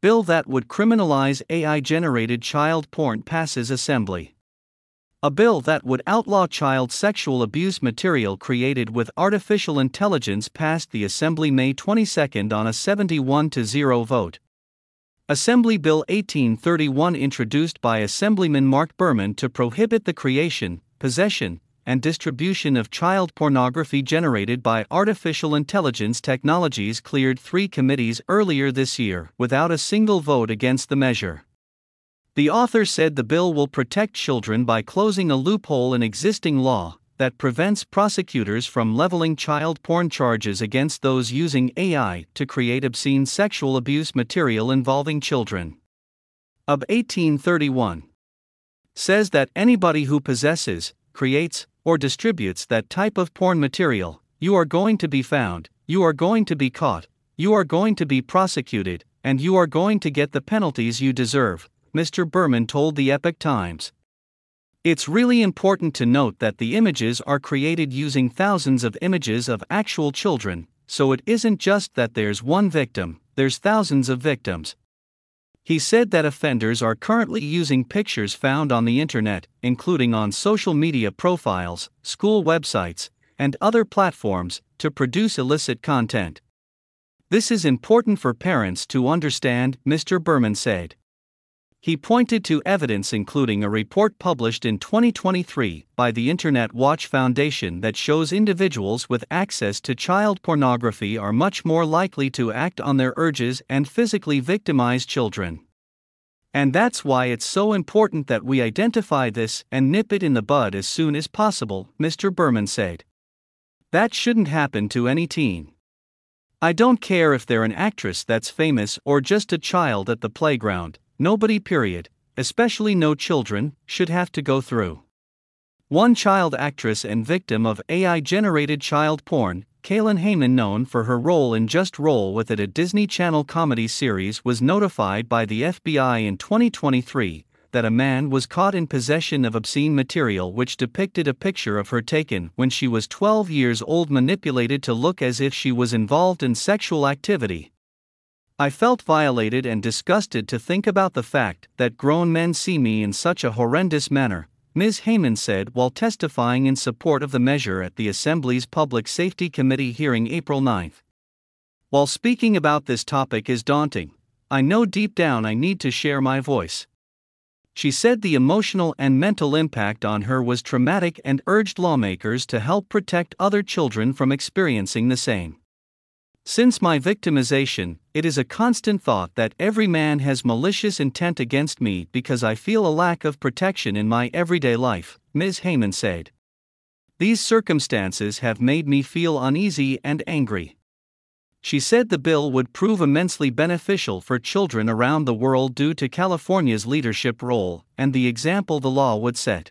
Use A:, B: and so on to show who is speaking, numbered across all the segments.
A: Bill that would criminalize AI-generated child porn passes Assembly. A bill that would outlaw child sexual abuse material created with artificial intelligence passed the Assembly May 22 on a 71-0 vote. Assembly Bill 1831, introduced by Assemblyman Mark Berman to prohibit the creation, possession, and distribution of child pornography generated by artificial intelligence technologies, cleared 3 committees earlier this year without a single vote against the measure. The author said the bill will protect children by closing a loophole in existing law that prevents prosecutors from leveling child porn charges against those using AI to create obscene sexual abuse material involving children. AB 1831 says that anybody who possesses, creates, or distributes that type of porn material, you are going to be found, you are going to be caught, you are going to be prosecuted, and you are going to get the penalties you deserve, Mr. Berman told the Epoch Times. It's really important to note that the images are created using thousands of images of actual children, so it isn't just that there's one victim, there's thousands of victims. He said that offenders are currently using pictures found on the internet, including on social media profiles, school websites, and other platforms, to produce illicit content. This is important for parents to understand, Mr. Berman said. He pointed to evidence including a report published in 2023 by the Internet Watch Foundation that shows individuals with access to child pornography are much more likely to act on their urges and physically victimize children. And that's why it's so important that we identify this and nip it in the bud as soon as possible, Mr. Berman said. That shouldn't happen to any teen. I don't care if they're an actress that's famous or just a child at the playground. Nobody, period, especially no children, should have to go through. One child actress and victim of AI-generated child porn, Kaylin Heyman, known for her role in Just Roll With It, a Disney Channel comedy series, was notified by the FBI in 2023 that a man was caught in possession of obscene material which depicted a picture of her taken when she was 12 years old, manipulated to look as if she was involved in sexual activity. I felt violated and disgusted to think about the fact that grown men see me in such a horrendous manner, Ms. Heyman said while testifying in support of the measure at the Assembly's Public Safety Committee hearing April 9. While speaking about this topic is daunting, I know deep down I need to share my voice. She said the emotional and mental impact on her was traumatic and urged lawmakers to help protect other children from experiencing the same. Since my victimization, it is a constant thought that every man has malicious intent against me because I feel a lack of protection in my everyday life, Ms. Heyman said. These circumstances have made me feel uneasy and angry. She said the bill would prove immensely beneficial for children around the world due to California's leadership role and the example the law would set.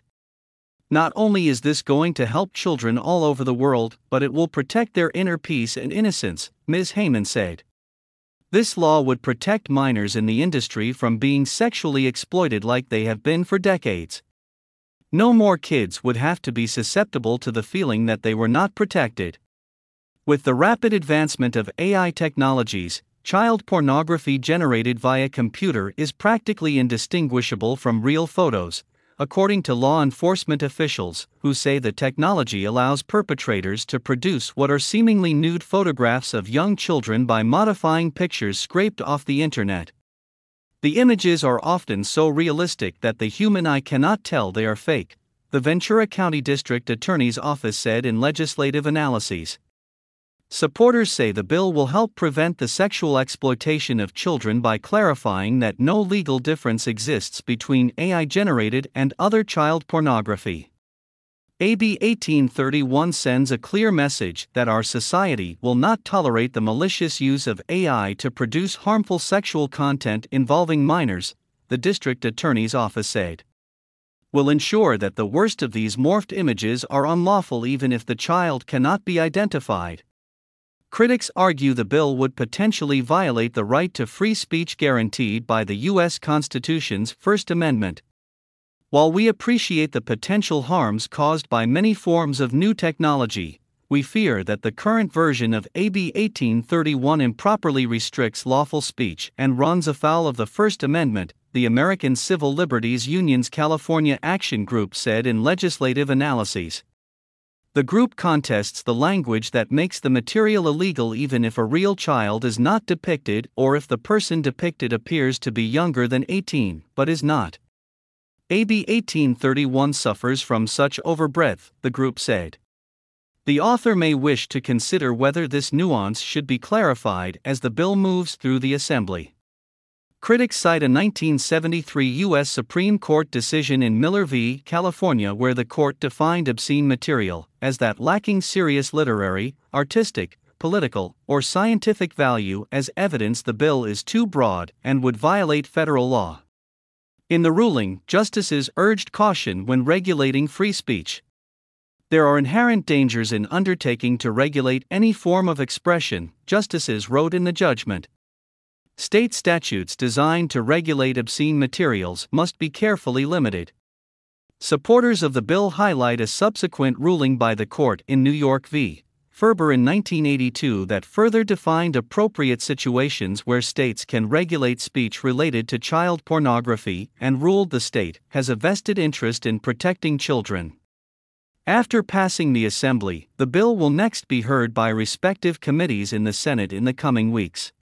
A: Not only is this going to help children all over the world, but it will protect their inner peace and innocence, Ms. Heyman said. This law would protect minors in the industry from being sexually exploited like they have been for decades. No more kids would have to be susceptible to the feeling that they were not protected. With the rapid advancement of AI technologies, child pornography generated via computer is practically indistinguishable from real photos, according to law enforcement officials, who say the technology allows perpetrators to produce what are seemingly nude photographs of young children by modifying pictures scraped off the internet. The images are often so realistic that the human eye cannot tell they are fake, the Ventura County District Attorney's Office said in legislative analyses. Supporters say the bill will help prevent the sexual exploitation of children by clarifying that no legal difference exists between AI-generated and other child pornography. AB 1831 sends a clear message that our society will not tolerate the malicious use of AI to produce harmful sexual content involving minors, the district attorney's office said. Will ensure that the worst of these morphed images are unlawful even if the child cannot be identified. Critics argue the bill would potentially violate the right to free speech guaranteed by the U.S. Constitution's First Amendment. While we appreciate the potential harms caused by many forms of new technology, we fear that the current version of AB 1831 improperly restricts lawful speech and runs afoul of the First Amendment, the American Civil Liberties Union's California Action Group said in Legislative Analyses. The group contests the language that makes the material illegal even if a real child is not depicted or if the person depicted appears to be younger than 18 but is not. AB 1831 suffers from such overbreadth, the group said. The author may wish to consider whether this nuance should be clarified as the bill moves through the Assembly. Critics cite a 1973 U.S. Supreme Court decision in Miller v. California where the court defined obscene material as that lacking serious literary, artistic, political, or scientific value as evidence the bill is too broad and would violate federal law. In the ruling, justices urged caution when regulating free speech. There are inherent dangers in undertaking to regulate any form of expression, justices wrote in the judgment. State statutes designed to regulate obscene materials must be carefully limited. Supporters of the bill highlight a subsequent ruling by the court in New York v. Ferber in 1982 that further defined appropriate situations where states can regulate speech related to child pornography and ruled the state has a vested interest in protecting children. After passing the Assembly, the bill will next be heard by respective committees in the Senate in the coming weeks.